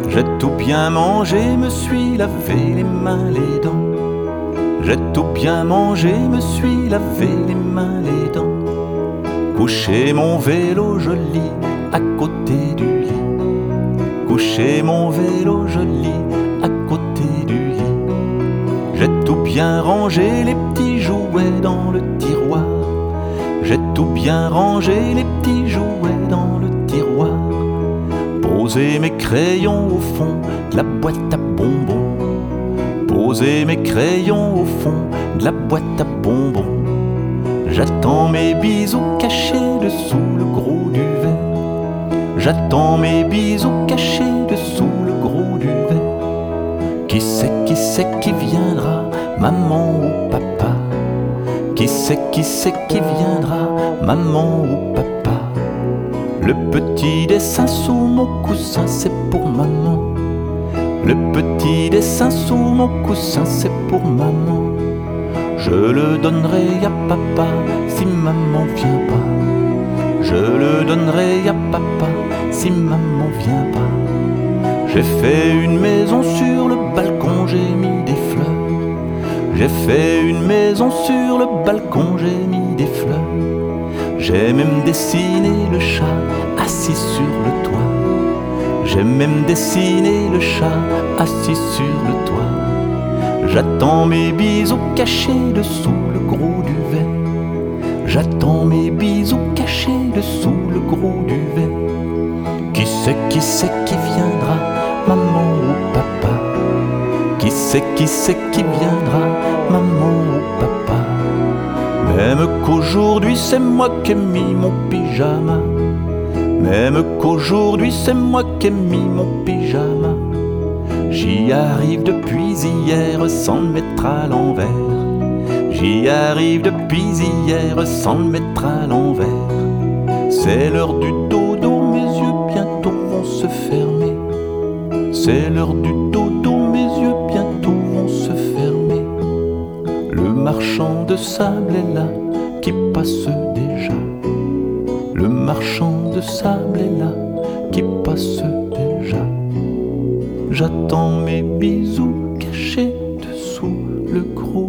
J'ai tout bien mangé, me suis lavé les mains, les dents. J'ai tout bien mangé, me suis lavé les mains, les dents. Couché mon vélo joli à côté du lit. Couché mon vélo joli à côté du lit. J'ai tout bien rangé les petits jouets dans le tiroir. J'ai tout bien rangé les petits jouets dans le tiroir. Posé mes crayons au fond de la boîte à bonbons. Posé mes crayons au fond de la boîte à bonbons. J'attends mes bisous cachés dessous le gros duvet. J'attends mes bisous cachés dessous le gros duvet. Qui c'est qui viendra, maman ou papa? Qui c'est qui viendra, maman ou papa? Le petit dessin sous mon coussin, c'est pour maman. Le petit dessin sous mon coussin, c'est pour maman. Je le donnerai à papa si maman vient pas. Je le donnerai à papa si maman vient pas. J'ai fait une maison sur le balcon, j'ai mis des fleurs. J'ai fait une maison sur le balcon, j'ai mis des fleurs. J'ai même dessiné le chat assis sur le toit. J'ai même dessiné le chat assis sur le toit. J'attends mes bisous cachés dessous le gros duvet. J'attends mes bisous cachés dessous le gros duvet. Qui c'est qui viendra, maman ou papa? Qui c'est qui viendra, maman ou papa? Même qu'aujourd'hui c'est moi qui ai mis mon pyjama. Même qu'aujourd'hui c'est moi qui ai mis mon pyjama. J'y arrive depuis hier sans le mettre à l'envers. J'y arrive depuis hier sans le mettre à l'envers. C'est l'heure du dodo, mes yeux bientôt vont se fermer. C'est l'heure du dodo, mes yeux bientôt vont se fermer. Le marchand de sable est là, qui passe déjà. Le marchand de sable est là, qui passe déjà. J'attends mes bisous cachés dessous le gros